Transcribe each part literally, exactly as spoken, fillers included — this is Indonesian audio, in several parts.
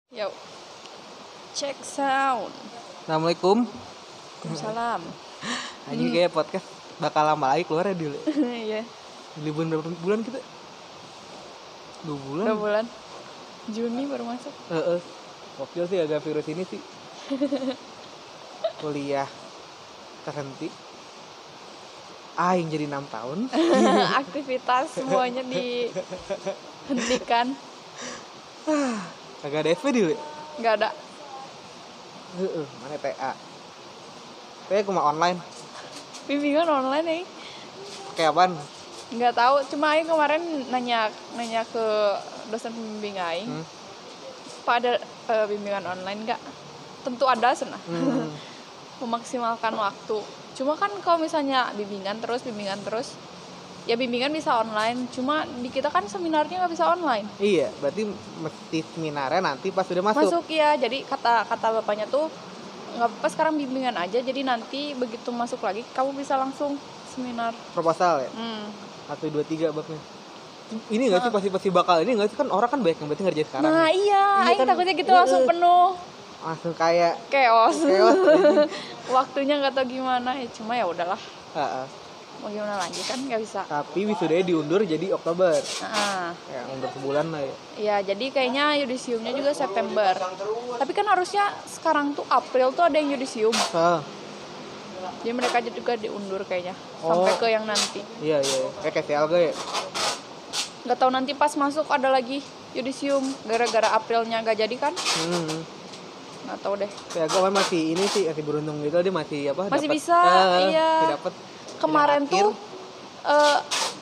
Yo, check sound. Assalamualaikum. Salam. Anjing kayak podcast bakal lama lagi keluar ya dulu. Iya. Liburan berapa bulan kita? Dua bulan. Dua bulan. Juni baru masuk. Heeh. Wakil sih agak virus ini sih. Kuliah terhenti. Aing jadi enam tahun. Aktivitas semuanya dihentikan. Agak ada S P dulu. Nggak ada. Heeh, mana T A. T A cuma online. Bimbingan online nih. Kayak apaan? Nggak tahu. Cuma Aing kemarin nanya nanya ke dosen pembimbing Aing. Hmm? Pak ada uh, bimbingan online nggak? Tentu ada senah. Hmm. Memaksimalkan waktu. Cuma kan kalau misalnya bimbingan terus bimbingan terus, ya bimbingan bisa online. Cuma di kita kan seminarnya nggak bisa online. Iya, berarti mesti seminarnya nanti pas sudah masuk. Masuk ya. Jadi kata kata bapaknya tuh nggak apa sekarang bimbingan aja. Jadi nanti begitu masuk lagi kamu bisa langsung seminar. Proposal ya. Hmm. Satu dua tiga babnya. Ini nggak sih pasti pasti bakal ini nggak sih kan orang kan banyak yang berarti ngerjain sekarang. Nah nih. iya, Aing kan, takutnya gitu uh, langsung penuh. Langsung kayak chaos. Chaos. Waktunya nggak tahu gimana ya, cuma ya udahlah. Uh-uh. Mau gimana lagi kan nggak bisa. Tapi wisudanya diundur jadi Oktober. Uh-uh. Ya undur sebulan lah ya. Iya, jadi kayaknya yudisiumnya juga September. Tapi kan harusnya sekarang tuh April tuh ada yang yudisium. Uh. Jadi mereka juga diundur kayaknya oh. Sampai ke yang nanti. Iya iya. Kayak kayak Selga ya. Nggak tahu nanti pas masuk ada lagi yudisium gara-gara Aprilnya nggak jadi kan? Hmm. Nggak tahu deh. Kayak gue masih ini sih masih beruntung gitu dia masih apa? Masih dapet, bisa. Uh, iya. Dapet, kemarin tuh uh,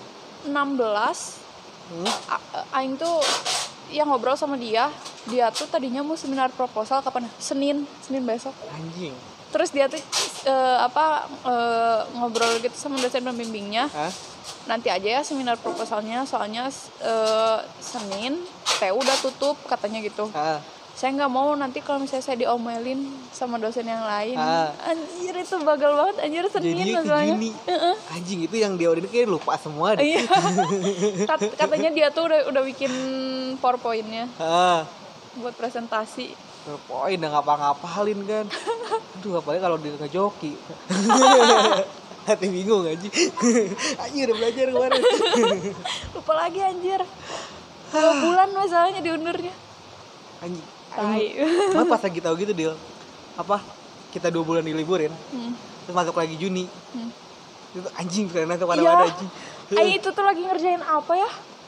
enam belas hmm? A- Aing tuh yang ngobrol sama dia. Dia tuh tadinya mau seminar proposal kapan? Senin, Senin besok. Anjing. Terus dia tuh uh, apa uh, ngobrol gitu sama dosen pembimbingnya. Hah? Nanti aja ya seminar proposalnya soalnya uh, Senin T U udah tutup katanya gitu. Hah? Saya nggak mau nanti kalau misalnya saya diomelin sama dosen yang lain. Hah? Anjir itu bagal banget anjir Senin masalahnya. Uh-uh. Anjing itu yang dia udah kayak lupa semua deh. Iya. Kat- katanya dia tuh udah udah bikin PowerPoint-nya. Hah? Buat presentasi. PowerPoint udah ngapa-ngapalin kan. Aduh apalagi kalau dia ngejoki. Hati bingung aja. Anjir udah belajar kemarin. Lupa lagi anjir. Dua bulan masalahnya diundurnya. Anjing. Tai. Emang pas lagi tahu gitu Dil. Apa? Kita dua bulan diliburin. Hmm. Terus masuk lagi Juni. Hmm. Itu anjing karena kemana-mana anjing. Aing itu tuh lagi ngerjain apa ya?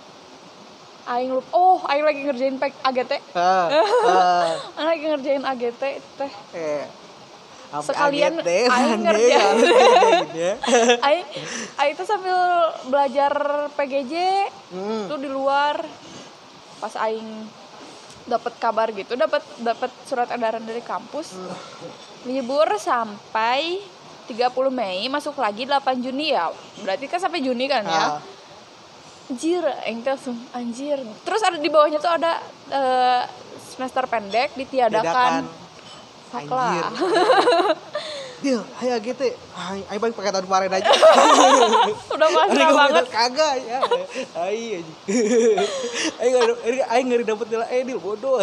Aing lupa. Oh, Aing lagi ngerjain P A G T. Ah, ah. Aing lagi ngerjain A G T teh. Eh. Sekalian A G T, Aing ngerjain. Aing Aing tuh sambil belajar P G J hmm. tuh di luar. Pas Aing dapat kabar gitu, dapat dapat surat edaran dari kampus. Hmm. Libur sampai tiga puluh Mei, masuk lagi delapan Juni ya. Berarti kan sampai Juni kan ya. Ah. Anjir, Aing langsung anjir. Terus ada di bawahnya tuh ada uh, semester pendek ditiadakan. Saklah. Dil, ayo A G T. Ayo balik pakai tahun kemarin aja. Udah pasrah banget. Kagak ya. Ayo aja. Ayo ayo enggak dapet nilai E Dil, bodoh.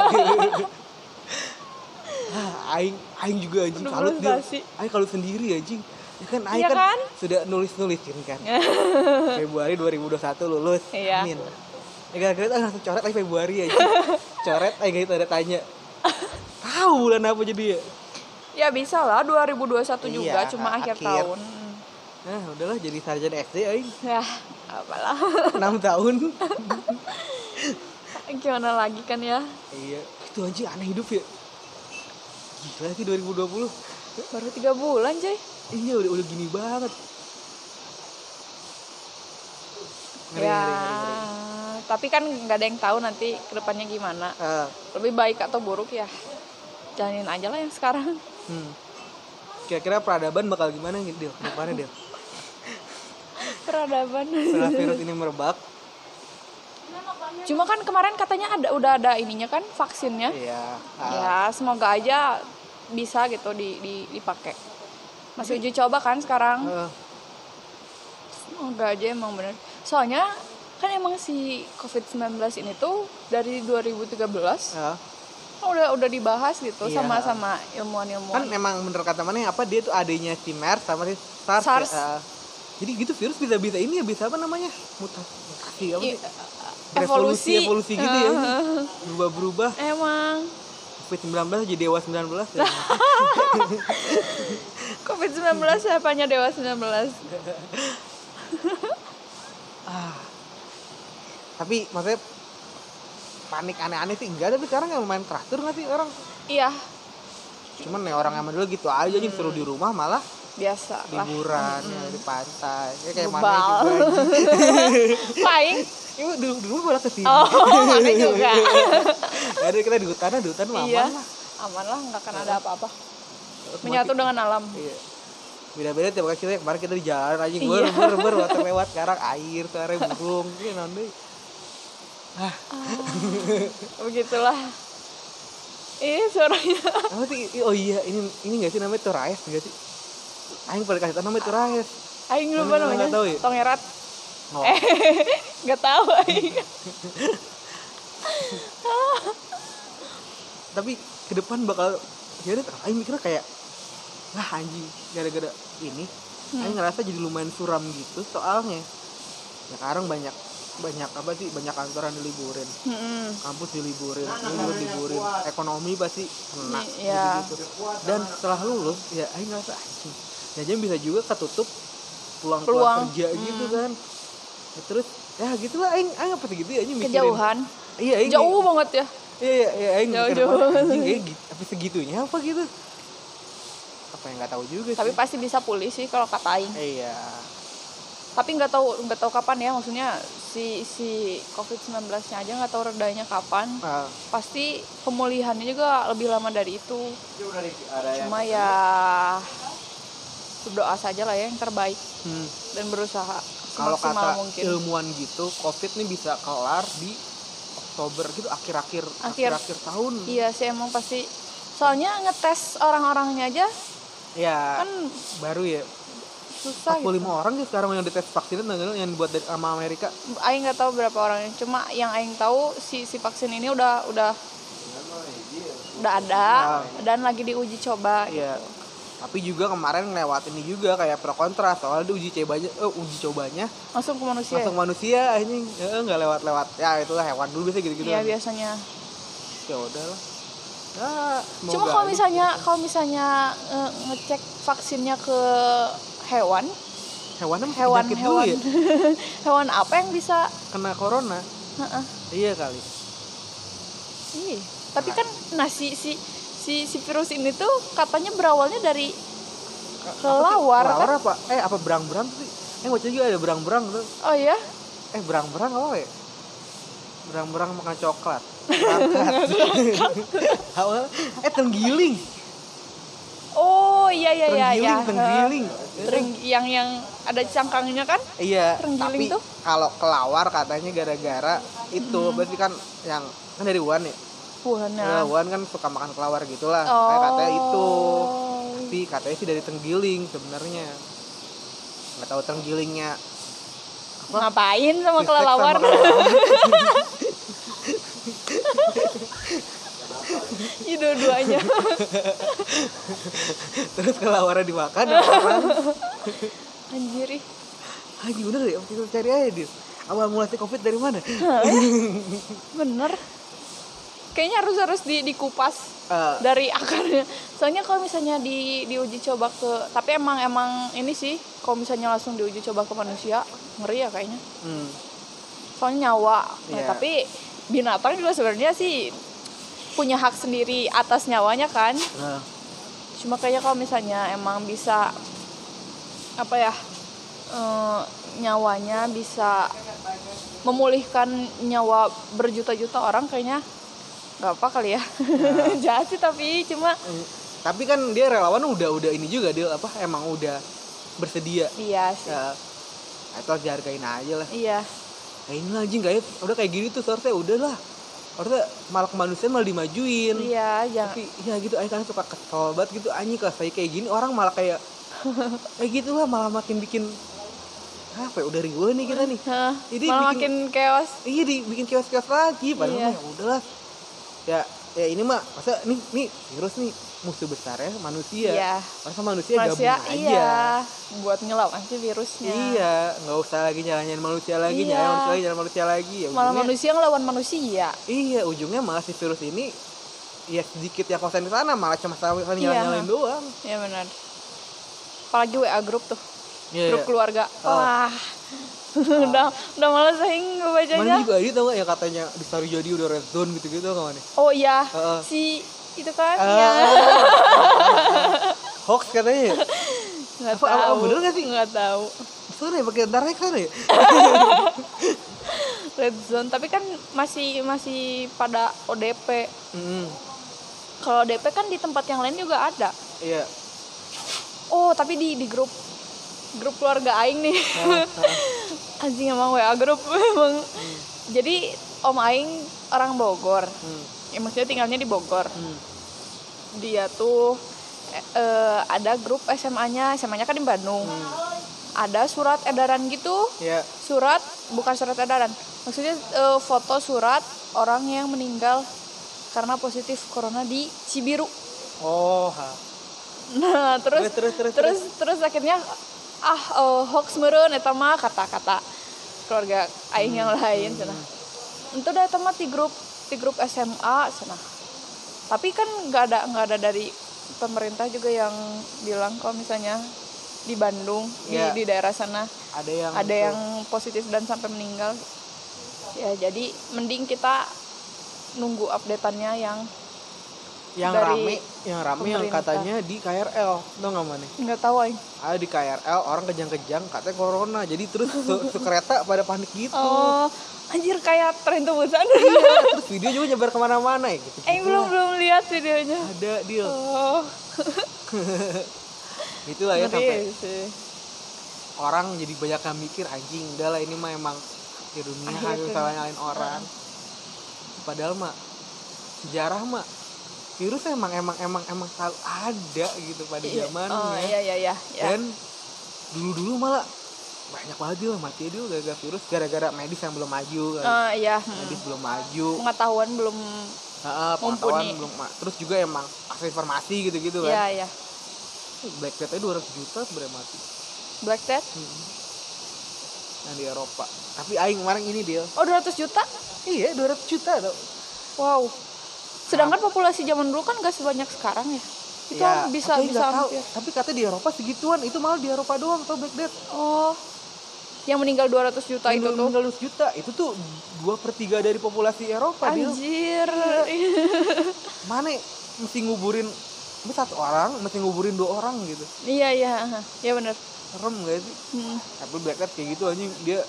Aing aing juga anjing salut Dil. Aing kalau sendiri anjing. Ya kan Aing ya kan, kan sudah nulis-nulisin kan. Februari dua ribu dua puluh satu lulus. Iya. Amin. Ya kira-kira langsung coret lagi Februari aja. Coret Aing gitu ada tanya. Tahu bulan apa jadi ya? Ya bisa lah dua ribu dua puluh satu iya, juga cuma akhir, akhir tahun. Nah, udahlah jadi sarjana S D aing. Ya, apalah. enam tahun. Gimana lagi kan ya? Iya, itu anjing aneh hidup ya. Gila sih dua ribu dua puluh. Baru tiga bulan, coy. Iya, udah udah gini banget. Ngeri, ya, ngeri, ngeri, ngeri. Tapi kan nggak ada yang tahu nanti kedepannya gimana. Uh. Lebih baik atau buruk ya. Jalanin aja lah yang sekarang. Hmm. Kira-kira peradaban bakal gimana gitu, kedepannya Del? Peradaban. Setelah virus ini merebak. Cuma kan kemarin katanya ada udah ada ininya kan vaksinnya. Iya. Uh. Ya semoga aja bisa gitu di, di dipakai. Masih uji coba kan sekarang. Uh. Semoga aja emang bener. Soalnya kan emang si covid sembilan belas ini tuh dari dua ribu tiga belas uh. udah udah dibahas gitu Iya. sama sama ilmuwan-ilmuwan. Kan emang bener kata mana apa dia tuh adanya si MERS sama si SARS, SARS. Ya. Uh, jadi gitu virus bisa-bisa ini ya bisa apa namanya mutasi mutasi apa I- sih? evolusi evolusi gitu ya, berubah-berubah. Emang covid sembilan belas jadi Dewa sembilan belas ya. covid sembilan belas siapanya Dewa sembilan belas. ah. Tapi maksudnya panik aneh-aneh sih enggak, tapi sekarang yang main traktor nggak sih orang? Iya, Cuman nih orang yang dulu gitu aja hmm. disuruh di rumah malah biasa lah. liburan ya, di pantai ya kayak mana Bebal. juga Paling Ibu dulu dulu malah kesini. oh mana juga. Ada kita di hutan, di hutan mah Iya, aman lah. aman lah, nggak akan ada apa-apa. Menyatu dengan alam. Iya. Beda-beda tiap kali kita kemarin kita di jalan aja gue Iya. ber ber ber lewat sekarang air, suara burung, ini nanti. Ah, Begitulah. Ih suaranya. apa sih? Oh iya, ini ini nggak sih namanya Toraes nggak sih? Aing pada kasih tahu namanya Toraes. Aing lupa Mana- namanya. nggak tahu ya? Tongerat. Oh. Eh, nggak tahu Aing. Tapi ke depan bakal jadi Aing mikirnya kayak wah anjing gara-gara ini hmm. Aing ngerasa jadi lumayan suram gitu soalnya ya sekarang banyak banyak apa sih banyak kantoran diliburin, Mm-mm. kampus diliburin, libur liburin, ekonomi pasti kena Iya. gitu. Dan setelah lulus ya Aing ngerasa anjing jajan bisa juga ketutup peluang Peluang. kerja Hmm. gitu kan. Ya, terus ya gitulah Aing Aing apa sih gitu ya Aing mikirin Kejauhan. iya Aing Jauh banget ya. iya iya iya Aing mikir Jauh-jauh. apa, anjing kayak gitu apa segitunya apa gitu apa yang nggak tahu juga Tapi sih. pasti bisa pulih sih kalau kata Aing. Iya. Tapi nggak tahu nggak tahu kapan ya, maksudnya si si covid sembilan belas-nya aja nggak tahu redanya kapan. Ah. Pasti pemulihannya juga lebih lama dari itu. Cuma ya berdoa saja lah ya yang terbaik Hmm. dan berusaha Kalau semaksimal kata mungkin. ilmuwan gitu, COVID nih bisa kelar di Oktober gitu, akhir-akhir Akhir. akhir tahun. Iya sih emang pasti. Soalnya ngetes orang-orangnya aja Ya, kan baru ya. susah empat puluh lima gitu. orang gitu sekarang yang dites vaksin yang dibuat dari sama Amerika. Aing nggak tahu berapa orangnya. Cuma yang Aing tahu si si vaksin ini udah udah udah ada Ah. dan lagi diuji coba. Iya. Tapi juga kemarin lewat ini juga kayak pro kontra soalnya uji cobanya, eh, uji cobanya Langsung ke manusia. langsung ya? manusia ini eh, nggak lewat-lewat ya itulah hewan dulu biasa gitu-gitu. Iya kan. biasanya. Ya udahlah. Ya, Cuma semoga kalau aja. misalnya kalau misalnya eh, ngecek vaksinnya ke hewan, hewan emang hewan penyakit hewan dulu ya hewan apa yang bisa? kena corona. Heeh. Iya kali. Iya. Tapi kan nah si si si si virus ini tuh katanya berawalnya dari kelawar kan? Kelawar apa? Eh apa berang-berang sih? Eh baca juga ada berang-berang tuh. Oh iya? Eh berang-berang apa ya? Berang-berang makan coklat. Berangkat. Awal eh tenggiling. Oh iya iya iya Terenggiling, iya. terenggiling. Tereng- yang yang ada cangkangnya kan? Iya, Terenggiling tapi tuh? kalau kelawar katanya gara-gara itu berarti kan yang kan dari Wuhan ya. Wuhan Nah, ya. Wuhan kan suka makan kelawar gitulah. Oh. Kayak katanya itu. Tapi katanya sih dari tenggiling sebenarnya. Nggak tahu tenggilingnya Ngapain sama Bistek kelelawar? sama kelelawar. Iya dua-duanya. Terus kelawarnya dimakan sama orang. Anjir ih. Anjir bener ya, kita cari aja dia. Awal mulai covid dari mana? Bener. Kayaknya harus harus di, dikupas Eh, dari akarnya. Soalnya kalau misalnya di diuji coba ke, tapi emang emang ini sih, kalau misalnya langsung diuji coba ke manusia, ngeri ya kayaknya. hmm. Soalnya nyawa. Nah, Iya. tapi binatang juga sebenarnya sih punya hak sendiri atas nyawanya kan. Nah, Cuma kayaknya kalau misalnya emang bisa apa ya, eh, nyawanya bisa memulihkan nyawa berjuta-juta orang, kayaknya nggak apa kali ya. Jahat sih tapi cuma eh, tapi kan dia relawan udah udah ini juga dia apa emang udah bersedia. iya sih. Ya, itu harus dihargain aja lah. Iya. Kayak ini lah anjing kayak udah kayak gini tuh seharusnya udahlah. Harusnya malah kemanusiaan malah dimajuin. Iya, jangan. Tapi ya gitu Aing kan suka kesel banget gitu anjing kalau saya kayak gini orang malah kayak kayak gitu lah malah makin bikin apa ya udah riuh nih kita nih. Hah, Jadi malah bikin- makin chaos. Iya dibikin kios-kios lagi padahal Iya. mah ya udahlah. Ya ya ini mah masa nih nih virus nih musuh besarnya manusia. Iya. Masa manusia, Manusia gabung aja. iya buat ngelawan si virusnya. Iya, nggak usah lagi nyalahin manusia lagi, Iya. nyalahin manusia lagi, nyalahin manusia lagi. Ya, Malah ujungnya, manusia ngelawan manusia. iya, ujungnya malah si virus ini ya sedikit yang konsen di sana, malah cuma saling Iya. nyalain doang. Iya benar. Apalagi W A grup tuh. Iya, Grup iya. keluarga. Oh. Wah. udah udah malas aing ngebacanya. Mana juga ada tau gak yang katanya di Sari Jadi udah red zone gitu-gitu tau gak nih? Oh iya. Uh-uh. Si itu kan Ah. ya. Hoax katanya. Nggak Apa- apa- tahu. bener nggak sih? Nggak tahu. Sana ya pakai darah sana ya? Red zone tapi kan masih masih pada O D P. Mm-hmm. Kalau O D P kan di tempat yang lain juga ada. Iya. Oh, tapi di di grup grup keluarga aing nih. Ah, ah. Anjing emang W A grup emang. Hmm. Jadi om aing orang Bogor. Hmm. Ya maksudnya tinggalnya di Bogor. Hmm. Dia tuh eh, eh, ada grup S M A-nya, S M A-nya kan di Bandung. Hmm. Ada surat edaran gitu. Iya. Surat bukan surat edaran. Maksudnya eh, foto surat orang yang meninggal karena positif corona di Cibiru. Oh, ha. Nah, terus terus terus terus, terus, terus akhirnya ah uh, hoax meureun eta mah kata-kata keluarga aing yang lain cenah. Itu udah temat di grup di grup S M A cenah. Tapi kan enggak ada enggak ada dari pemerintah juga yang bilang kalau misalnya di Bandung ya. di di daerah sana ada yang ada yang positif dan sampai meninggal. Ya jadi mending kita nunggu update-annya yang yang dari rame yang rame yang pemerintah. katanya di K R L tau nggak mana? nggak tahu aing. Ada di K R L orang kejang-kejang katanya corona jadi terus se- sekereta pada panik gitu. Oh, anjir kayak tren tubusan. Iya, terus video juga nyebar kemana-mana ya gitu. Aing belum belum lihat videonya. Ada deal. Oh. Itulah ya Ngeri sampai sih. orang jadi banyak yang mikir anjing udah lah ini mah emang di dunia Akhir harus tuh. salah nyalain orang. Padahal mah sejarah mah virus emang emang emang emang selalu ada gitu pada Iya. zamannya. Oh iya iya iya. Ya. Dan dulu-dulu malah banyak banget dia mati dia gara-gara virus gara-gara medis yang belum maju kan. Oh iya. Medis Hmm. belum maju. Pengetahuan belum. Heeh, pengetahuan mumpuni. belum ma- terus juga emang akses informasi gitu-gitu kan. Iya iya. Black Death aja dua ratus juta sebenarnya mati. Black Death. Hmm. Yang di Eropa. Tapi aing kemarin ini dia. Oh dua ratus juta? Iya, dua ratus juta tau. Wow. Sedangkan populasi zaman dulu kan gak sebanyak sekarang ya. Itu Ya, bisa tapi bisa nggak tahu. hampir. Tapi katanya di Eropa segituan, itu malah di Eropa doang tau Black Death. Oh. Yang meninggal dua ratus juta itu tuh. dua ratus juta, itu tuh dua per tiga dari populasi Eropa dia. Anjir. Mana mesti nguburin ini satu orang, mesti nguburin dua orang gitu. Iya iya. Aha. Iya benar. Serem gak sih? Hmm. Tapi Black Death kayak gitu anjing dia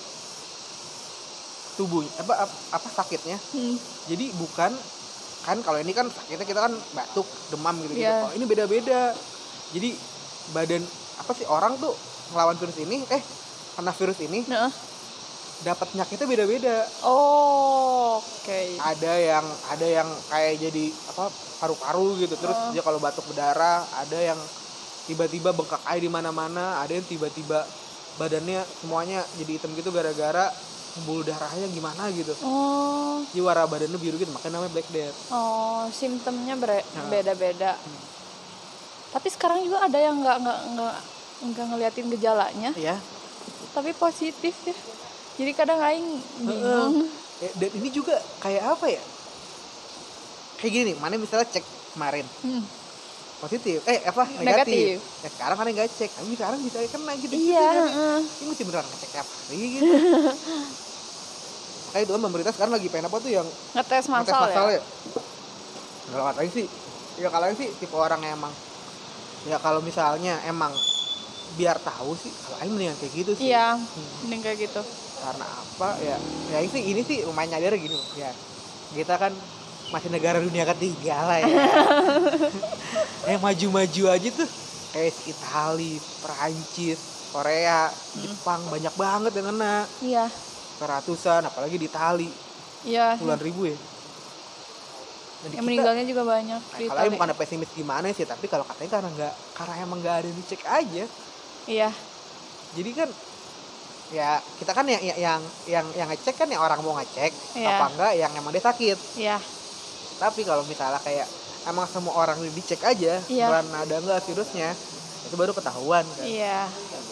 tubuhnya apa apa, apa sakitnya. Hmm. Jadi bukan kan kalau ini kan sakitnya kita kan batuk, demam gitu gitu. Yeah. Kalau ini beda-beda. Jadi badan apa sih orang tuh ngelawan virus ini eh kena virus ini Nah. dapat penyakitnya beda-beda. Oh, oke. Okay. Ada yang ada yang kayak jadi apa paru-paru gitu terus Oh. dia kalau batuk berdarah, ada yang tiba-tiba bengkak air di mana-mana, ada yang tiba-tiba badannya semuanya jadi hitam gitu gara-gara pembuluh darahnya gimana gitu. Oh. Jadi warna badannya biru gitu makanya namanya Black Death. Oh, simptomnya ber- Nah. beda-beda. Hmm. Tapi sekarang juga ada yang nggak nggak nggak nggak ngeliatin gejalanya, Iya. tapi positif ya. Jadi kadang aing bingung. Eh, dan ini juga kayak apa ya? Kayak gini nih, mana misalnya cek kemarin Hmm. positif, eh apa negatif. Negatif. Ya sekarang kan nggak cek, tapi sekarang bisa kena gitu. Iya. Gitu, kan. heeh. Ini mesti beneran ngecek tiap hari gitu. Makanya itu kan pemerintah sekarang lagi pengen apa tuh yang Ngetes ngetes massal massal ya. ya. Kalau katanya sih, ya kalau sih tipe orang yang emang ya kalau misalnya emang biar tahu sih, kalau Aing mendingan kayak gitu sih. Iya, Hmm. mending kayak gitu. Karena apa ya? Ya ini sih ini sih lumayan nyadar gini loh. Ya kita kan masih negara dunia ketiga lah ya. Yang maju-maju aja tuh kayak Itali, Perancis, Korea, Jepang banyak banget yang kena. Iya. Ratusan, apalagi di Itali Iya. puluhan ribu ya. Dan di Yang kita, meninggalnya juga banyak nah, di kalau Itali. Aing bukan pesimis gimana sih, tapi kalau katanya karena nggak karena emang nggak ada yang dicek aja. Iya. Jadi kan ya kita kan yang yang yang yang ngecek kan yang orang mau ngecek Iya. apa enggak yang emang dia sakit. Iya. Tapi kalau misalnya kayak emang semua orang dicek aja Iya. beneran ada nggak virusnya, itu baru ketahuan kan. Iya.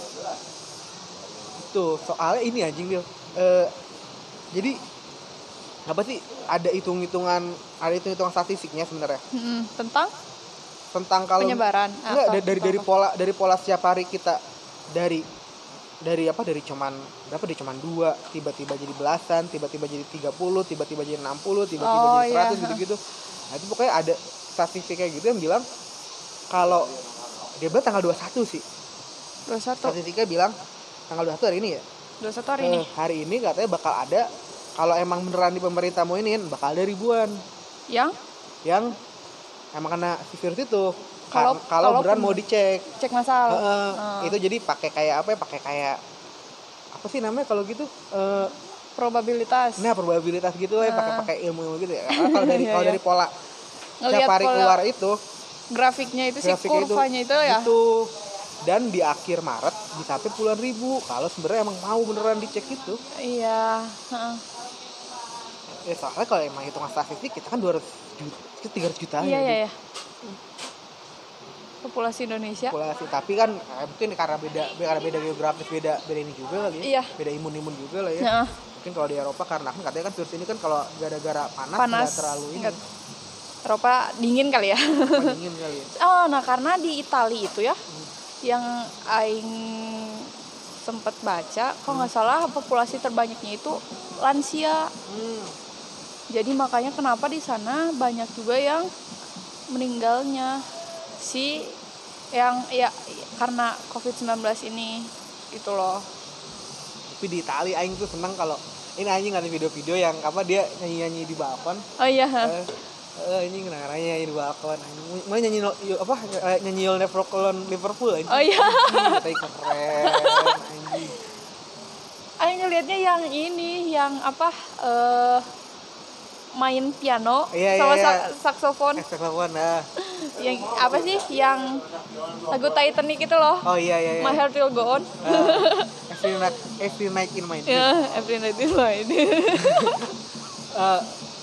Itu soalnya ini anjing Bil. Eh, jadi apa sih ada hitung-hitungan ada hitung-hitungan statistiknya sebenarnya Mm-mm. Tentang tentang kalau penyebaran. enggak Atau- dari dari, dari pola dari pola setiap hari kita dari dari apa dari cuman berapa dari cuman dua tiba-tiba jadi belasan tiba-tiba jadi tiga puluh tiba-tiba jadi enam puluh tiba-tiba Oh, jadi iya. seratus gitu-gitu. Nah itu pokoknya ada statistik kayak gitu yang bilang kalau dia bilang tanggal dua puluh satu sih dua puluh satu. statistiknya bilang tanggal dua puluh satu hari ini ya. dua puluh satu hari Eh, ini. hari ini katanya bakal ada kalau emang beneran di pemerintah mau iniin bakal ada ribuan Yang yang emang kena si virus itu. Kalau- Kar- kalau kalau beneran pem- mau dicek. cek masal. Heeh, Hmm. itu jadi pakai kayak apa ya? Pakai kayak apa sih namanya kalau gitu? Eh, Probabilitas. nah probabilitas gitu ya, pakai pakai ilmu-ilmu gitu ya. Karena kalau dari Iya, kalau iya. dari pola Ngelihat tiap hari pola keluar itu, grafiknya itu sih, grafiknya itu, kurvanya itu, ya. itu dan di akhir Maret bisa sampai puluhan ribu. Kalau sebenarnya emang mau beneran dicek itu, Iya. Heeh. ya soalnya kalau emang hitungan statistik kita kan dua ratus juta, tiga ratus juta Iya, ya. iya, iya. Populasi Indonesia. Populasi tapi kan eh, mungkin karena beda karena beda geografis beda beda ini juga kali ya. Iya. Beda imun-imun juga lah ya. Heeh. Mungkin kalau di Eropa karena kan katanya kan virus ini kan kalau gara-gara panas, Panas. nggak terlalu ini Nggak- Eropa dingin kali ya. cuma dingin kali ya. Oh, nah karena di Itali itu ya, yang aing sempet baca, kalau nggak salah populasi terbanyaknya itu lansia. Hmm. Jadi makanya kenapa di sana banyak juga yang meninggalnya si yang ya karena covid sembilan belas ini gitu loh. Tapi di Itali aing tuh senang kalau ini anjing ada video-video yang apa dia nyanyi-nyanyi di balkon. Oh iya. Eh, eh ini ngaranya nyanyi di balkon. Anjing. Mau nyanyi no- yo- apa eh, nyanyi You'll Never Walk Alone Liverpool anjing. Oh iya. Tapi keren anjing. Aing ngelihatnya yang ini yang apa eh main piano Iya, iya, sama iya. sak- saksofon. Eh, saksofon ah. Yang apa sih yang lagu Titanic itu loh. Oh iya iya iya. My Heart Will Go On. Ah, every night every night in my dream. Ya, every night is mine. Eh,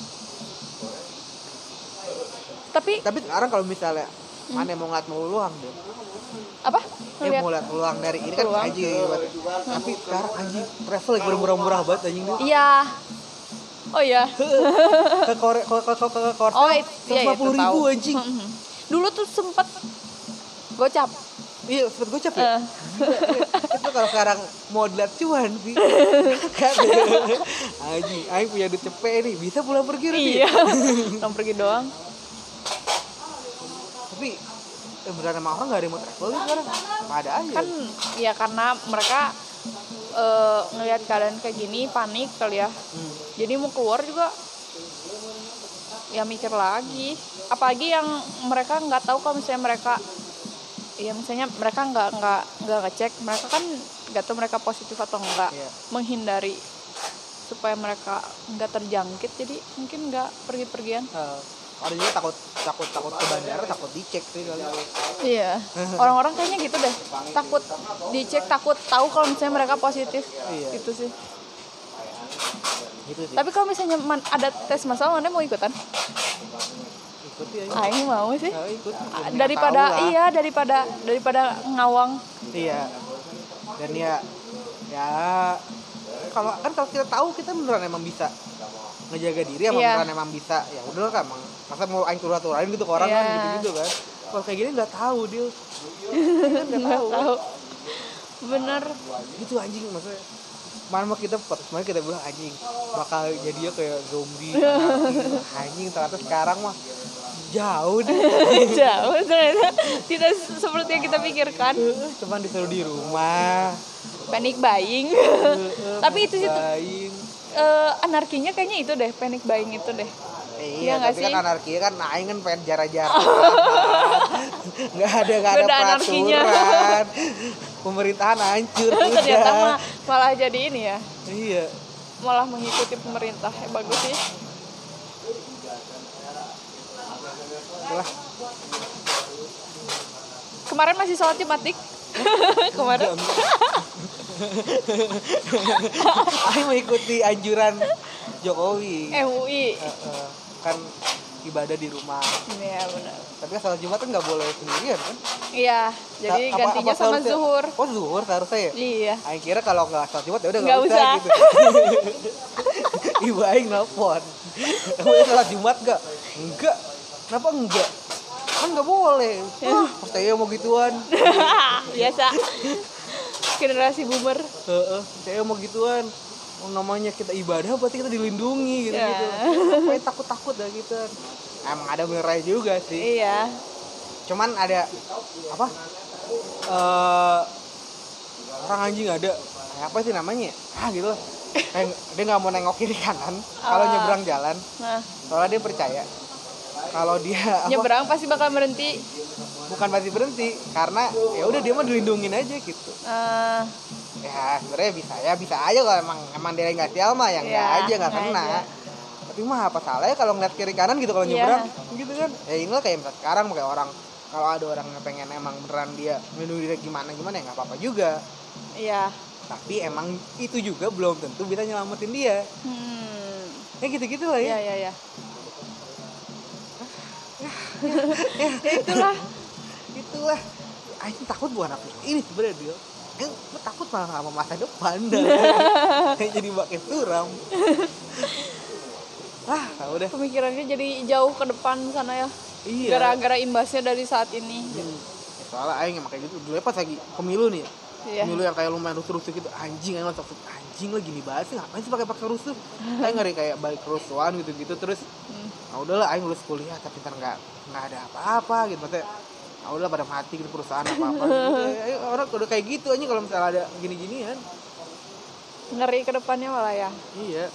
Tapi tapi sekarang kalau misalnya mana mau ngeliat peluang deh. apa? Ya Ngeliat mau lihat peluang dari ini kan Peluang. anjing gitu. Tapi sekarang anjing travel lagi murah-murah banget anjing tuh. Iya. Oh iya. Ke Korea ke ke ke, ke Korea. Oh, it- iya, lima itu puluh ribu tahu. anjing. Mhm. Dulu tuh sempet gocap. Iya, sempet gocap ya. Eh. Itu kalau sekarang mau dilihat cuan sih. Kan. Anjing, anjing punya duit cepet nih, bisa pulang pergi nanti. Iya. Orang pergi doang. Tapi eh, beneran emang orang gak ada yang mau travel nih sekarang. Ada aja. Kan ya karena mereka eh, ngelihat keadaan kayak gini panik kali ya. Hmm. Jadi mau keluar juga ya mikir lagi. Apalagi yang mereka nggak tahu kalau misalnya mereka ya misalnya mereka nggak nggak nggak ngecek, mereka kan nggak tahu mereka positif atau enggak. Iya. Menghindari supaya mereka nggak terjangkit, jadi mungkin nggak pergi-pergian. Eh, ada juga takut takut takut ke bandara, takut dicek sih kali. Iya, orang-orang kayaknya gitu deh, takut dicek, takut tahu kalau misalnya mereka positif. Iya. Gitu sih. Gitu sih. Tapi kalau misalnya man- ada tes masal, mana mau ikutan? Ikuti aja. Aing mau sih. Eh, ikut. Ah, Biar daripada tahu lah. iya daripada daripada ngawang. Iya. Dan ya ya kalau kan kalau kita tahu kita beneran emang bisa ngejaga diri emang Iya. beneran emang bisa ya udah kan emang masa mau aing turun-turunin gitu ke orang kan Iya. gitu-gitu kan. Kalau kayak gini nggak tahu dia. Kan nggak tahu. Tahu. Bener. Itu anjing maksudnya. Mana mau kita kemarin kita bilang anjing bakal jadinya kayak zombie anjing, anjing ternyata sekarang mah jauh deh. Jauh ternyata tidak seperti yang kita pikirkan. Cuman disuruh di rumah. Panic buying. Tapi itu sih tuh, Baing. eh, anarkinya kayaknya itu deh, panic buying itu deh. Eh, Iya iya, nggak tapi sih? kan anarki kan aing kan pengen jarak-jarak. Nggak ada nggak ada Beda anarkinya. peraturan. Pemerintahan hancur Ternyata udah. mah malah jadi ini ya, Iya. malah mengikuti pemerintah. Ya, bagus sih. Lah, Kemarin masih sholat Jumat dik. Kemarin. aing mengikuti anjuran Jokowi. M U I. Heeh. Kan ibadah di rumah. Iya benar. Tapi kan sholat Jumat kan nggak boleh sendirian kan? Iya, jadi Apa- gantinya apa sama seharusnya? zuhur. Oh zuhur seharusnya ya? Iya. Aing kira kalau nggak sholat Jumat ya udah Nggak nggak usah, usah. gitu. Ibu Aing nelfon. Kamu ya sholat Jumat nggak? Enggak. Kenapa enggak? Kan nggak boleh. Ah, percaya mau gituan. Biasa. Generasi boomer. Heeh, percaya mau gituan. Oh, namanya kita ibadah berarti kita dilindungi gitu Ya. gitu. Apa takut-takut dah gitu. Emang ada benernya juga sih. Iya. Cuman ada apa? Eh orang anjing ada kayak apa sih namanya? Ah gitu lah. Kayak dia nggak mau nengok kiri kanan kalau Ah. nyebrang jalan. Nah, Soalnya dia percaya kalau dia apa, nyebrang pasti bakal berhenti. bukan pasti berhenti karena ya udah dia mah dilindungin aja gitu. Eh, Ya sebenarnya bisa ya bisa aja kalau emang emang dia nggak sial mah yang nggak Iya, aja nggak nggak kena. aja. Tapi mah apa salahnya kalau ngeliat kiri kanan gitu kalau Iya. nyebrang gitu kan? Ya inilah kayak misalnya sekarang kayak orang kalau ada orang yang pengen emang beneran dia melindungi diri gimana gimana ya nggak apa-apa juga. iya. Tapi emang itu juga belum tentu bisa nyelamatin dia. Hmm. Ya gitu-gitu lah Iya, ya. iya, iya. Ya itulah. Itulah. Aing takut bukan aku. Ini sebenarnya dia. Aing takut malah sama masa depan dah. Kayak jadi makin suram. Ah, udah. Pemikirannya jadi jauh ke depan sana ya. Iya. Gara-gara imbasnya dari saat ini. Hmm. Ya, soalnya Aing emang kayak gitu. Dulu pas lagi pemilu nih. Iya. Pemilu yang kayak lumayan rusuh-rusuh gitu. Anjing, Aing langsung anjing lah gini banget sih. Ngapain sih pakai-pakai rusuh? Aing ngeri kayak balik kerusuhan gitu-gitu terus. Hmm. Nah udahlah Aing lulus kuliah tapi ntar nggak nggak ada apa-apa gitu. Maksudnya nah udah pada mati gitu perusahaan apa-apa gitu. Ya, orang udah kayak gitu aja kalau misalnya ada gini-ginian. Ngeri ke depannya malah ya. Iya.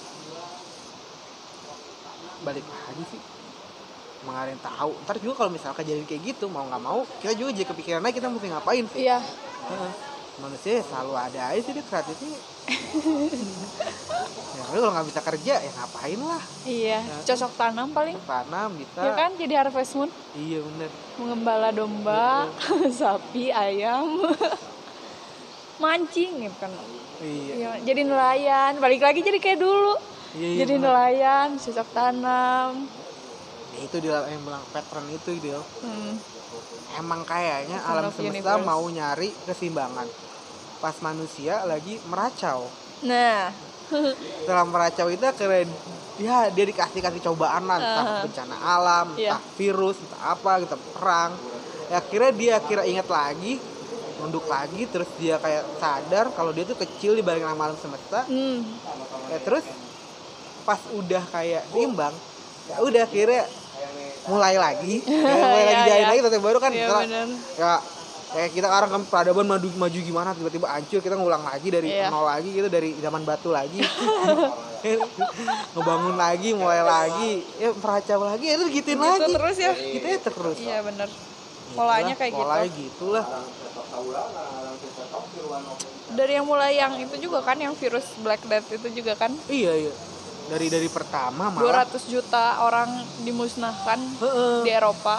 Balik lagi sih. Emang ada yang tahu. Ntar juga kalau misalnya kejadian kayak gitu mau nggak mau kita juga jadi kepikiran aja kita mesti ngapain sih. Iya. Heeh. Manusia selalu ada aja sih dia kreatifnya. Ya kalau nggak bisa kerja ya ngapain lah. Iya. Cocok tanam paling. Tanam bisa. Ya kan jadi Harvest Moon. Iya bener. Mengembala domba, sapi, ayam. Mancing gitu kan. Iya. Iya, jadi nelayan. Balik lagi jadi kayak dulu. Iya, iya, Jadi bener. nelayan, cocok tanam. Ya, itu dia yang bilang pattern itu dia. Hmm. Emang kayaknya Pattern alam of semesta universe. mau nyari keseimbangan. Pas manusia lagi meracau. Nah, Setelah meracau itu akhirnya ya dia dikasih kasih cobaan lah, entah Uh-huh. bencana alam, Iya. entah virus, entah apa, gitu perang. Ya akhirnya dia akhirnya ingat lagi, nunduk lagi, terus dia kayak sadar kalau dia tuh kecil dibanding sama alam semesta. hmm. Ya terus pas udah kayak seimbang, ya udah akhirnya mulai lagi, kayak mulai lagi Iya, jalan iya. lagi terus baru kan Iya, setelah bener. ya kayak kita sekarang kan peradaban maju maju gimana tiba-tiba hancur kita ngulang lagi dari Iya. nol lagi gitu dari zaman batu lagi ngebangun lagi mulai lagi ya meracau lagi ya itu gituin Gitu lagi terus ya. gitu ya terus Iya bener. Polanya kayak gitu. polanya gitulah Dari yang mulai yang itu juga kan, yang virus Black Death itu juga kan. iya iya dari dari pertama dua malah ratus juta orang dimusnahkan Heeh. di Eropa.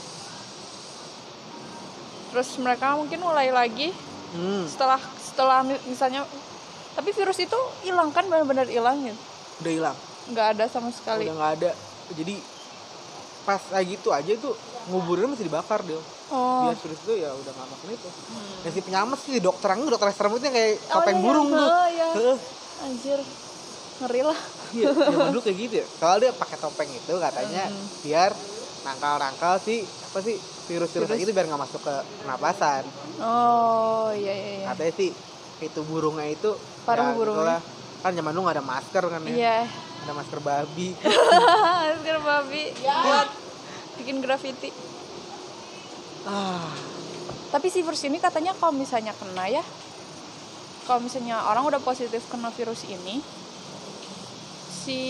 Terus mereka mungkin mulai lagi hmm, setelah setelah mi- misalnya, tapi virus itu hilang kan, benar-benar hilang gitu. udah hilang Nggak ada sama sekali. udah nggak ada jadi pas lagi itu aja tuh nguburin masih dibakar dia Oh. biar virus itu ya udah nggak makan itu dan si penyelamat sih dokter yang dokter seremutnya kayak Oh, topeng iya, burung tuh oh, iya. Heeh. Anjir. Ngeri lah. Iya, zaman dulu kayak gitu ya. Soalnya dia pakai topeng itu katanya Hmm. biar nangkal-nangkal sih apa sih virus-virus Virus. itu biar nggak masuk ke pernapasan. Oh, iya iya iya. Katanya sih itu burungnya itu Paruh ya, burungnya. gitulah. Kan zaman dulu nggak ada masker kan ya. Iya. Ada masker babi. Masker babi buat bikin graffiti. ah, Tapi si virus ini katanya kalau misalnya kena ya, kalau misalnya orang udah positif kena virus ini, si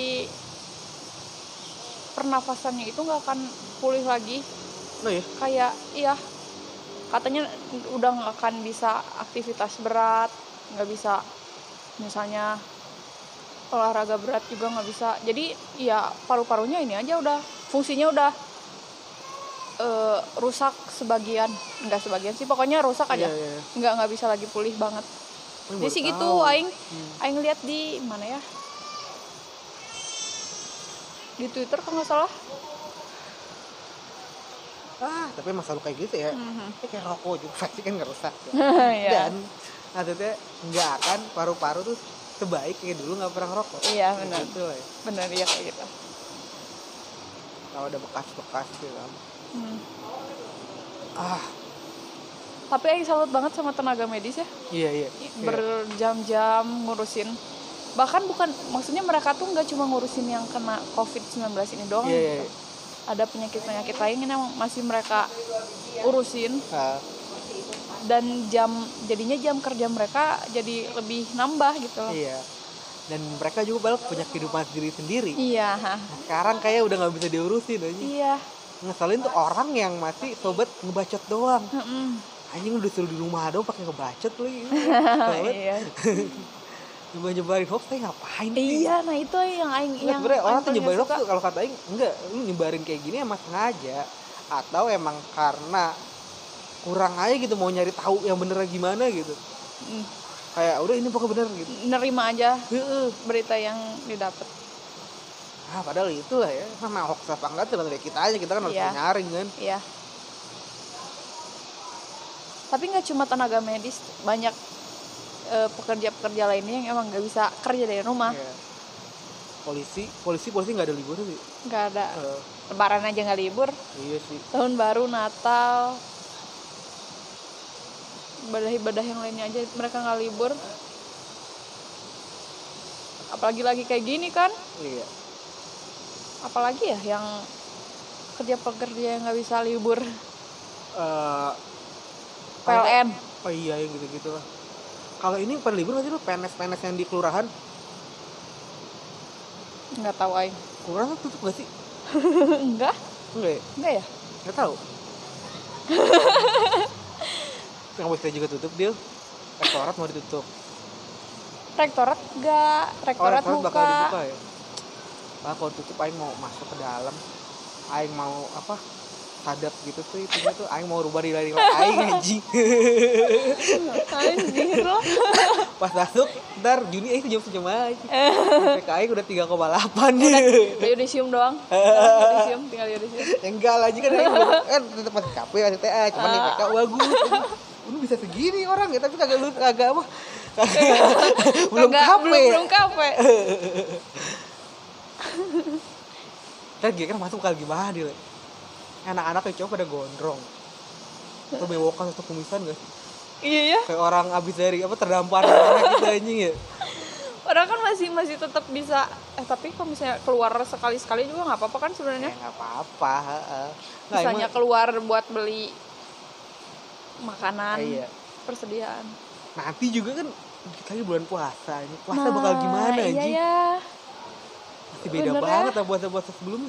pernafasannya itu nggak akan pulih lagi. no ya. Kayak iya, katanya udah nggak akan bisa aktivitas berat, nggak bisa misalnya olahraga berat juga nggak bisa. Jadi ya paru-parunya ini aja udah fungsinya udah eh, rusak sebagian, nggak sebagian sih, pokoknya rusak aja, Iya, iya, iya. nggak nggak bisa lagi pulih banget. Ini Jadi baru sih gitu, tahu. aing Hmm. aing lihat di mana ya, di Twitter kalau nggak salah, ah tapi emang selalu kayak gitu ya. Mhm. Ya, kayak rokok juga pasti kan ngerusak ya. Iya. Dan maksudnya nggak akan paru-paru tuh sebaik kayak dulu nggak pernah ngerokok. Iya benar. Gitu lah ya. Benar ya kayak gitu. Kalau ada bekas-bekas gitu kan. Hmm. Ah, Tapi Aing salut banget sama tenaga medis ya. iya iya. Berjam-jam ngurusin. Bahkan bukan, maksudnya mereka tuh nggak cuma ngurusin yang kena covid sembilan belas ini doang Iya, iya, gitu. iya. Ada penyakit-penyakit lain yang masih mereka urusin. Ah, Dan jam, jadinya jam kerja mereka jadi lebih nambah gitu loh. iya. Dan mereka juga malah punya kehidupan sendiri sendiri. Iya. Ha. Nah, sekarang kayak udah nggak bisa diurusin aja. Iya. Ngeselin tuh orang yang masih sobat ngebacot doang. Mm-mm. Anjing udah suruh di rumah doang pakai ngebacot lagi. Iya. Nyebar-nyebarin hoax kayak ngapain sih? Iya, nah itu yang aing Nggak, yang sebenarnya orang aing tuh paling nyebarin nggak hoax suka. tuh kalau kata Aing enggak, lu nyebarin kayak gini emang sengaja atau emang karena kurang aja gitu mau nyari tahu yang bener gimana gitu. Mm, Kayak udah ini pokoknya bener gitu. nerima aja Heeh. berita yang didapat. Ah padahal itulah ya, nama hoax apa enggak tergantung dari kita aja, kita kan harus Iya. nyaring kan. Iya. Tapi nggak cuma tenaga medis, banyak eh, pekerja-pekerja lainnya yang emang nggak bisa kerja dari rumah. Iya. Polisi, polisi, polisi nggak ada libur sih. Nggak ada. Eh, Lebaran aja nggak libur. iya sih. Tahun baru, Natal, ibadah-ibadah yang lainnya aja mereka nggak libur. Apalagi lagi kayak gini kan? Iya. Apalagi ya yang kerja-pekerja yang nggak bisa libur. Eh, P L N. oh iya yang gitu-gitu lah. Kalau ini pada libur nggak sih lu P N S-P N S yang di kelurahan? Nggak tahu aing. Kelurahan tuh tutup nggak sih? Enggak? Enggak ya? Enggak ya? Nggak tahu. Kampus kita juga tutup dia. Rektorat mau ditutup. Rektorat enggak, rektorat, oh, rektorat buka. bakal dibuka ya. Ah, kalau tutup Aing mau masuk ke dalam. Aing mau apa? Sadap gitu tuh itu tuh Aing mau rubah nilai nilai Aing anjing. Anjir loh. Pas masuk ntar Juni Aing sejam sejam aja. P K Aing udah tiga koma delapan nih. Udah yudisium doang. Yudisium, tinggal yudisium. Enggak lagi kan Aing belum kan tetap masih K P masih T A cuman nih P K bagus. Lu bisa segini orang ya tapi kagak lu kagak apa. belum Kagak, K P. Belum belum K P. Kan dia kan masuk kali gimana dia. Anak-anak yang cowok pada gondrong. Atau bewokan atau kumisan gak sih? Iya ya. Kayak orang abis dari apa terdampar orang gitu anjing ya. Orang kan masih masih tetap bisa eh tapi kalau misalnya keluar sekali-sekali juga nggak apa-apa kan Ya sebenarnya. enggak apa-apa, heeh. Nah, Misalnya emang- keluar buat beli makanan, Iya. persediaan. Nanti juga kan kita lagi bulan puasa ini. Puasa bakal gimana Iya anjing? ya. Masih beda bener banget ya. sama puasa-puasa sebelumnya.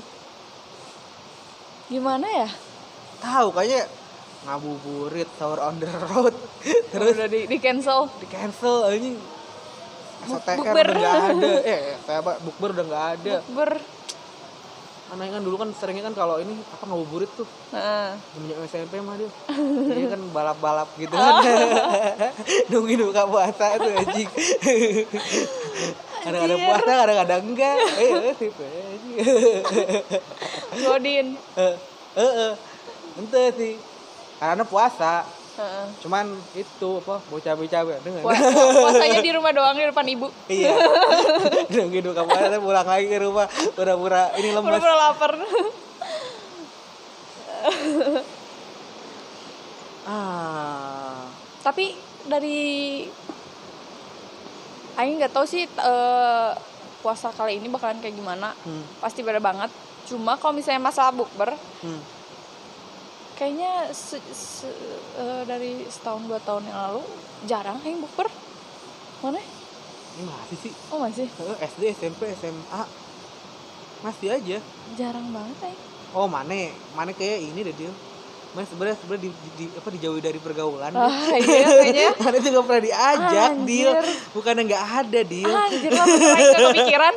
Gimana ya? Tahu kayaknya ngabuburit sahur on the road terus Udah di, di cancel. di cancel anjing. S O T R Bukber. udah nggak ada. Eh, saya apa bukber udah nggak ada. Ber. Karena kan dulu kan seringnya kan kalau ini apa ngabuburit tuh Nah. semenjak S M P mah dia. Dia kan balap-balap gitu kan. Nungguin buka puasa tuh anjing. Kadang-kadang Anjir. puasa, kadang-kadang enggak. Eh, eh sip anjing. Godin. Eh, eh, eh. Ente sih. Karena puasa. Heeh. Cuman itu apa bocah-bocah dengan. Puas- puasanya di rumah doang di depan ibu. Iya. Nungguin buka puasa pulang lagi ke rumah pura-pura ini lemes. Pura-pura lapar. Ah. Tapi dari Aing nggak tahu sih eh, puasa kali ini bakalan kayak gimana. Hmm. Pasti beda banget. Cuma kalau misalnya masalah bukber, Hmm. kayaknya se- se- eh, dari setahun dua tahun yang lalu jarang Aing bukber. Mana? Ini masih sih. Oh masih. Eh, S D, S M P, S M A. Masih aja. Jarang banget Aing. Oh, mana? Mana kayak ini deh dia. Mana sebenarnya sebenarnya di, di, di, apa dijauhi dari pergaulan. Ah iya kayaknya. Mana juga pernah diajak Anjir. dia. Bukannya nggak ada dia. Anjir lah bener Aing gak kepikiran.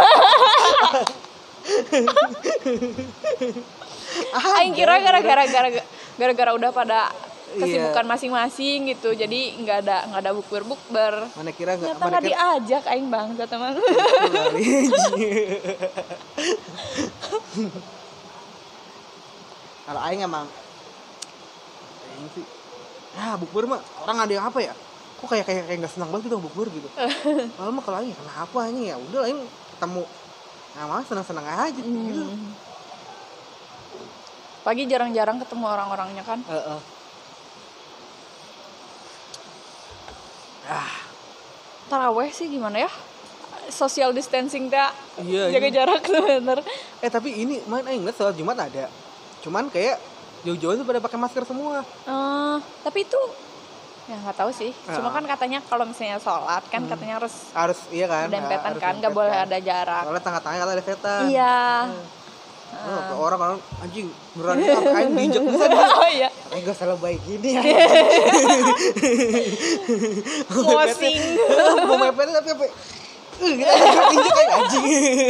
Aing kira gara-gara gara- gara-gara udah pada kesibukan Iya. masing-masing gitu. Jadi nggak ada nggak ada bukber-bukber. Mana kira nggak Ternyata mana nggak kira diajak Aing bangsa teman. Kalau aing emang aing sih ya bukber mah orang ada yang apa ya? Kok kayak kayak kayak nggak senang banget gitu bukber gitu. Kalau mah kalau aing kenapa aing ya udah aing ketemu nah malah senang-senang aja gitu. Hmm. Pagi jarang-jarang ketemu orang-orangnya kan. Heeh. Ah, Taraweh sih gimana ya? Social distancing tak, iya, jaga iya. jarak tuh bener. Eh tapi ini main aing liat sholat Jumat ada. Cuman kayak jauh-jauh tuh pada pakai masker semua. Uh, tapi itu ya nggak tahu sih. Cuma Uh. kan katanya kalau misalnya sholat kan Hmm. katanya harus Harus iya kan? dempetan Harus kan, nggak dempet boleh kan. ada jarak. Soalnya tengah-tengahnya kalau ada setan. Iya. Oh, ke orang orang anjing beneran aing diinjek bisa dia. Oh iya. Aing gak salah baik gini ya. Mosing. Mau mepet tapi apa? Eh, kita injek kayak anjing.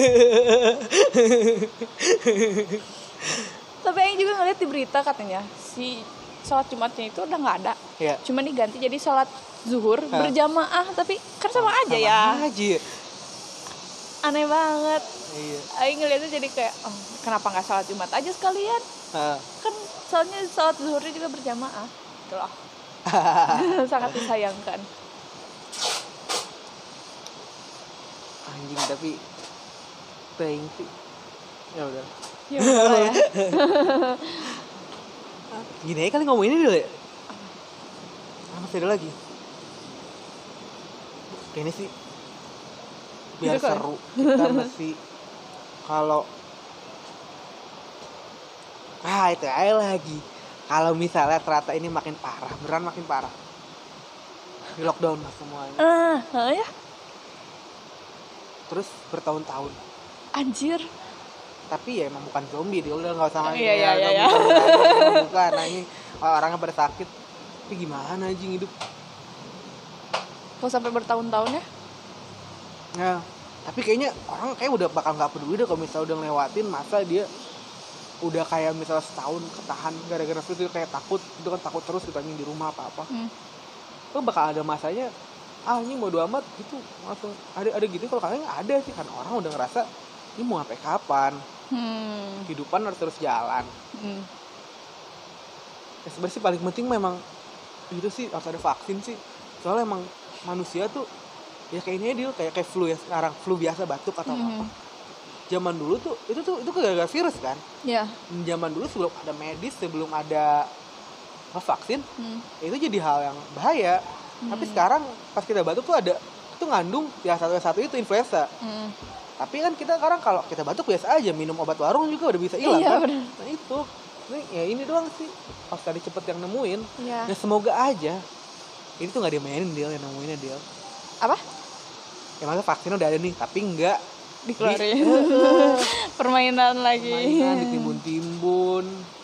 Tapi Aing juga ngeliat di berita katanya si sholat Jumatnya itu udah nggak ada. Iya. Cuma diganti jadi sholat zuhur Hah? berjamaah, tapi kan sama aja Sama ya. aja. Aneh banget. Iya. Aing ngeliatnya jadi kayak oh, kenapa nggak sholat Jumat aja sekalian? Heeh. Kan soalnya sholat zuhurnya juga berjamaah. Itulah. Sangat disayangkan. Anjing tapi teng sih. Ya udah. Ya udah ya. Gini aja kali ngomongin dulu ya. Ah, masih ada lagi. Kayaknya sih biar Gitu kan? seru kita mesti kalau ah itu aja lagi. Kalau misalnya ternyata ini makin parah, beneran makin parah. Di lockdown lah semuanya. Ah, ah, ya. Terus bertahun-tahun. Anjir. Tapi ya emang bukan zombie dia udah nggak sama Iya, iya, iya, iya. bukan. Nah ini orangnya pada sakit. Tapi gimana anjing hidup? Kok sampai bertahun-tahun ya? Ya, tapi kayaknya orang kayak udah bakal nggak peduli deh kalau misalnya udah ngelewatin masa dia udah kayak misalnya setahun ketahan gara-gara itu kayak takut itu kan takut terus kita di rumah apa-apa. Hmm. Itu bakal ada masanya ah ini mau dua amat gitu langsung ada ada gitu kalau kalian ada sih kan orang udah ngerasa ini mau sampai kapan Hmm. kehidupan harus terus jalan. Hmm. Ya, sebenarnya sih paling penting memang itu sih harus ada vaksin sih soalnya emang manusia tuh ya kayak ini dia kayak kayak flu ya sekarang flu biasa batuk atau Hmm. apa zaman dulu tuh itu tuh itu gara-gara virus kan Ya. zaman dulu sebelum ada medis sebelum ada vaksin Hmm. ya itu jadi hal yang bahaya Hmm. tapi sekarang pas kita batuk tuh ada itu ngandung ya satu satu itu influenza Hmm. tapi kan kita sekarang kalau kita batuk biasa aja minum obat warung juga udah bisa hilang Iya, kan bener. nah itu ini ya ini doang sih harus tadi cepet yang nemuin Iya. ya semoga aja ini tuh nggak dimainin dia yang nemuinnya dia Apa? ya maksudnya vaksin udah ada nih tapi nggak Dikeluarin. di, uh, Permainan lagi. mainan ditimbun-timbun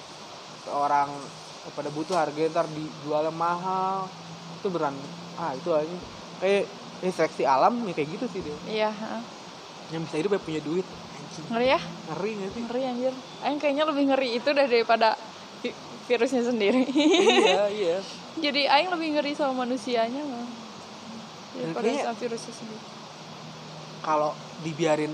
orang pada butuh harga ntar dijualnya mahal itu beran ah itu aja kayak ini seleksi alam ya kayak gitu sih dia Iya, heeh. yang bisa hidup ya punya duit anjing Ngeri ya? ngeri nggak sih Ngeri anjir. Aing kayaknya lebih ngeri itu dah daripada vi- virusnya sendiri. iya iya Jadi Aing lebih ngeri sama manusianya mah. Daripada kayaknya- sama virusnya sendiri. kalau dibiarin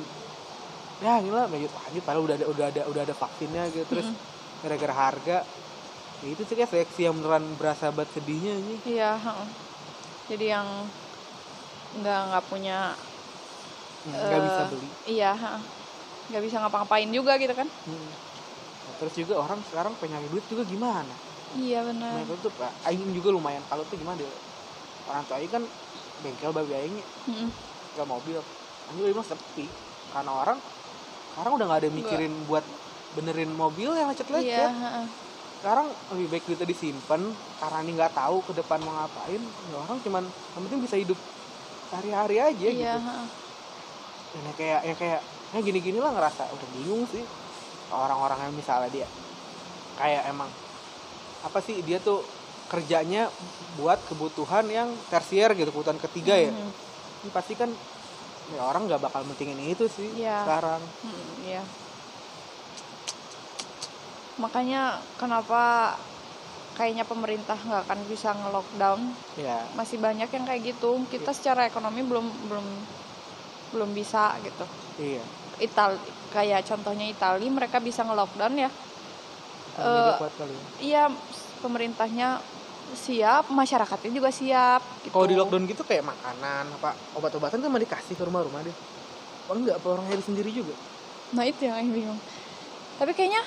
ya inilah lanjut lanjut padahal udah ada udah ada udah ada vaksinnya gitu terus Mm-mm. gara-gara harga ya itu sih kayak seleksi yang beneran berasa banget sedihnya nih Iya, heeh. Jadi yang nggak nggak punya nggak eh, bisa beli. Iya, heeh. Nggak bisa ngapa-ngapain juga gitu kan? Hmm. Nah, terus juga orang sekarang pengen nyari duit juga gimana? Iya benar. Nah, itu tuh aing juga lumayan kalau tuh gimana dia orang tua aing kan bengkel babi aing Mm-mm. nggak mobil anjing udah sepi karena orang sekarang udah nggak ada mikirin buat benerin mobil yang lecet-lecet. Iya, heeh. Sekarang lebih baik duitnya disimpan karena ini nggak tahu ke depan mau ngapain ya orang cuman yang penting bisa hidup sehari-hari aja Iya, gitu. heeh. Dan ya kayak ya kayak ya gini-gini lah ngerasa udah bingung sih orang-orang yang misalnya dia kayak emang apa sih dia tuh kerjanya buat kebutuhan yang tersier gitu kebutuhan ketiga ya Mhm. ini pasti kan ya orang nggak bakal mentingin itu sih Iya. sekarang. Mm, iya. Makanya kenapa kayaknya pemerintah nggak akan bisa nge-lockdown. Ya Masih banyak yang kayak gitu. Kita secara ekonomi belum belum belum bisa gitu. iya Itali kayak contohnya Itali mereka bisa nge-lockdown ya. uh, kuat kali ya. Iya, pemerintahnya siap, masyarakatnya juga siap gitu. Kalau di lockdown gitu kayak makanan apa obat-obatan kan malah dikasih ke rumah-rumah deh. Apa enggak, apa orang nyari sendiri juga? Nah itu yang Aing bingung. Tapi kayaknya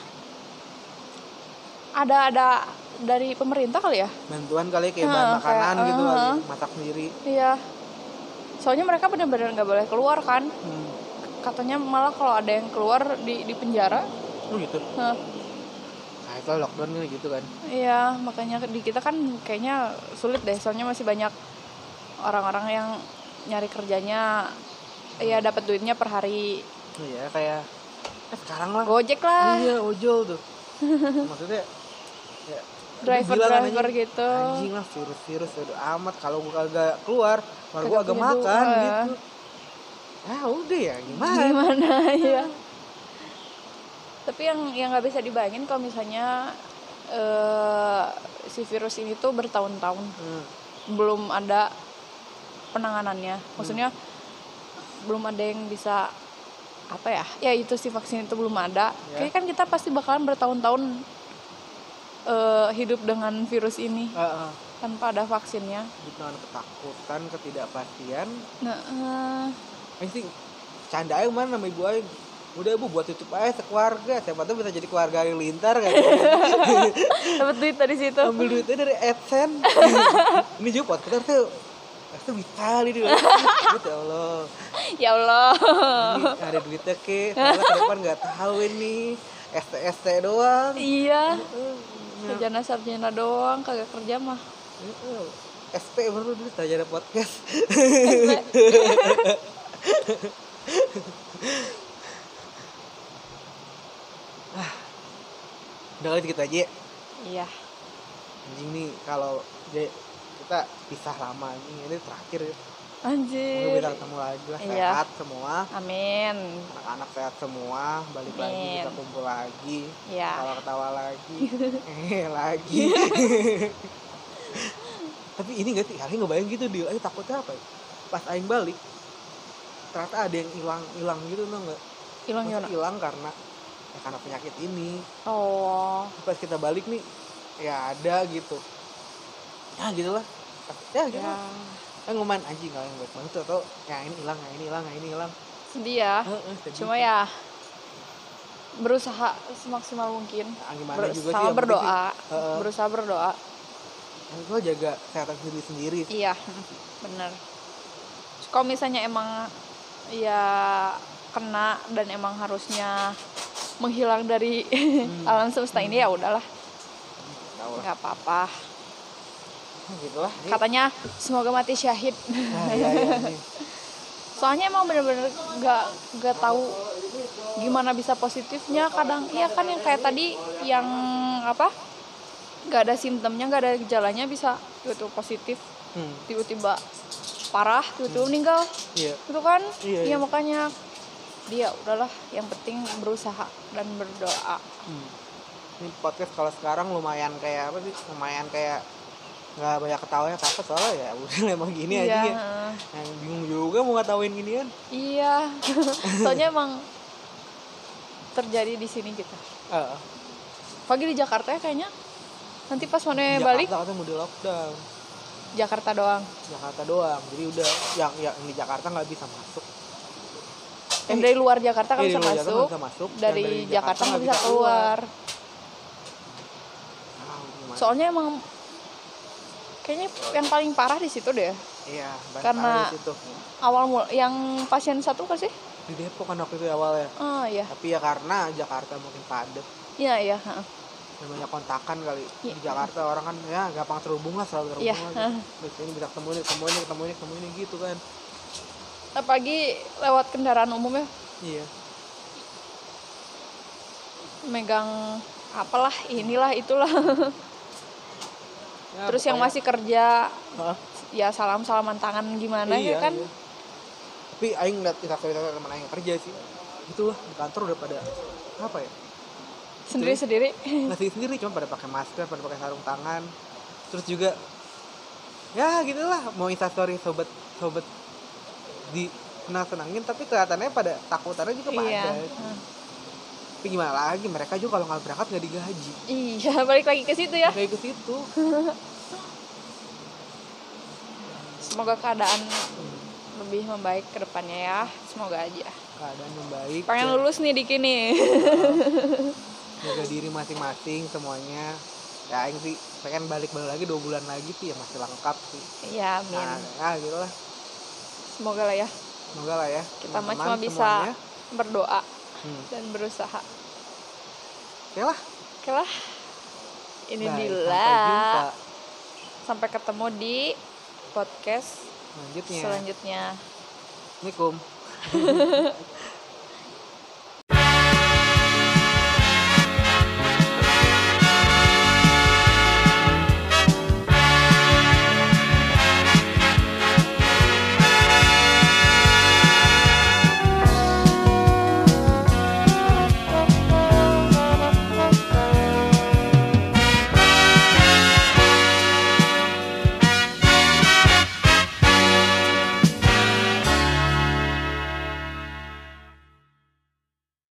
ada ada dari pemerintah kali ya, bantuan kali kayak Hmm, bahan makanan kayak, gitu uh, kali, uh. masak sendiri. iya. Soalnya mereka benar-benar nggak boleh keluar kan. Hmm. Katanya malah kalau ada yang keluar di di penjara. Oh gitu. Nah, Nah itu lockdown kan gitu kan. iya, makanya di kita kan kayaknya sulit deh. Soalnya masih banyak orang-orang yang nyari kerjanya, ya dapat duitnya per hari. Iya kayak eh, sekarang lah. Gojek lah, Iya ojol tuh. Maksudnya ya, driver-driver gitu. Anjing lah virus-virus udah amat, kalau gua kagak keluar baru gua Kagak agak punya makan duit. gitu. Ah udah ya gimana? Gimana ya? Tapi yang yang nggak bisa dibayangin kalau misalnya uh, si virus ini tuh bertahun-tahun Hmm. belum ada penanganannya. Maksudnya Hmm. belum ada yang bisa apa ya? Ya itu si vaksin itu belum ada. Ya. Kayak kan kita pasti bakalan bertahun-tahun uh, hidup dengan virus ini Uh, uh. tanpa ada vaksinnya. Dengan ketakutan, ketidakpastian. Nah, uh, Ini sih canda aja mana sama ibu aing. Udah bu buat tutup aja sekeluarga, siapa tuh bisa jadi keluarga Halilintar kan. dapat duit dari situ. Ambil duitnya dari AdSense. Ini juga podcast tuh pasti bisa nih dia. Ya Allah. Ya Allah. Ini ada duitnya ke, soalnya ke depan nggak tahu ini S T S T doang. Iya. Heeh. Sarjana-sarjana doang, kagak kerja mah. Heeh. S P baru dulu sarjana podcast. Ah, udah kali gitu aja. Iya. Anjing nih kalau dia kita pisah lama ini ini terakhir ya. Anjir. Semoga bisa ketemu lagi lah, Iya. sehat semua, Amin. anak-anak sehat semua, balik Amin. lagi kita kumpul lagi, Iya. ketawa-ketawa lagi, eh lagi. Tapi ini nggak sih, Aing ngebayang gitu dia, Aing takutnya apa ya? Pas Aing balik, ternyata ada yang hilang hilang gitu tuh nggak? Hilang gimana? Hilang karena ya karena penyakit ini. Oh. Pas kita balik nih, ya ada gitu. Ya gitulah. Ya gitu. Ya. Kan ngoman anjing kalau yang buat banget tuh atau ya ini hilang, ya ini hilang, ya ini hilang. Sedih ya. Heeh, sedih. Cuma ya berusaha semaksimal mungkin. Nah, gimana Ber- juga sih sama yang berdoa. penting sih, heeh. Berusaha berdoa. Yang gue jaga kesehatan sendiri sendiri. Iya, bener. Kalau misalnya emang ya kena dan emang harusnya menghilang dari Hmm. alam semesta ini ya udahlah, Tahu lah. nggak apa-apa. Nah, gitulah. Katanya semoga mati syahid. Nah, iya iya nih. Soalnya emang bener-bener nggak nggak tahu gimana bisa positifnya. Kadang iya kan yang kayak tadi yang apa nggak ada simptomnya, nggak ada gejalanya bisa tiba-tiba positif, Hmm. tiba-tiba parah, tiba-tiba meninggal. Iya. Itu kan Iya, ya iya. makanya dia udahlah, yang penting berusaha dan berdoa. Hmm. Ini podcast kalau sekarang lumayan kayak apa sih? Lumayan kayak nggak banyak ketawanya apa soalnya ya udah emang gini Iya, aja ya. heeh. Yang bingung juga mau ngetawain ginian. Iya. Soalnya emang terjadi di sini gitu. Heeh. Pagi di Jakarta ya kayaknya. Nanti pas mana Jakarta balik katanya mau di lockdown. Jakarta doang. Jakarta doang. Jadi udah yang yang di Jakarta nggak bisa masuk. Yang dari luar Jakarta kan Eh, bisa di luar Jakarta masuk. nggak bisa masuk. Dan Dari, Jakarta nggak bisa keluar. Ah, gimana? Soalnya emang kayaknya yang paling parah di situ deh. Iya, banyak Karena- di situ. Awal mul yang pasien satu kan sih? Di Depok kan waktu itu awalnya. Oh iya. Tapi ya karena Jakarta mungkin padat Iya iya. heeh. dan banyak kontakan kali. Iya. Di Jakarta orang kan ya gampang terhubung lah, selalu terhubung Iya, lah. heeh. Terus ini bisa ketemu ini, ketemu ini, ketemu ini, ketemu ini gitu kan. Apalagi lewat kendaraan umum ya, Iya. megang apalah inilah itulah. Ya, Terus yang pokoknya- masih kerja Hah? ya salam salaman tangan gimana Iya, ya kan? iya. Tapi aing lihat kita-kita teman aing kerja sih. Itulah di kantor udah pada apa ya? Sendiri-sendiri. Ngasih sendiri cuma pada pakai masker, pada pakai sarung tangan. Terus juga ya gitulah mau instastory sobat sobat di senang senangin tapi kelihatannya pada takutannya juga pada. Iya. heeh. Tapi gimana lagi, mereka juga kalau nggak berangkat nggak digaji. Iya, balik lagi ke situ ya. Kayak ke situ. Semoga keadaan lebih membaik ke depannya ya. Semoga aja. Keadaan membaik. Pengen ya. lulus nih Diki nih. Jaga diri masing-masing semuanya. Ya aing sih pengen balik balik lagi dua bulan lagi sih ya masih lengkap sih. Iya, amin. Nah, nah gitu lah. Semoga lah ya. Semoga lah ya. Kita mah teman-teman cuma bisa semuanya. berdoa Hmm. dan berusaha. Oke lah. Oke lah. Ini Bye, Dila. sampai jumpa. Sampai ketemu di podcast Selanjutnya. selanjutnya. Assalamualaikum.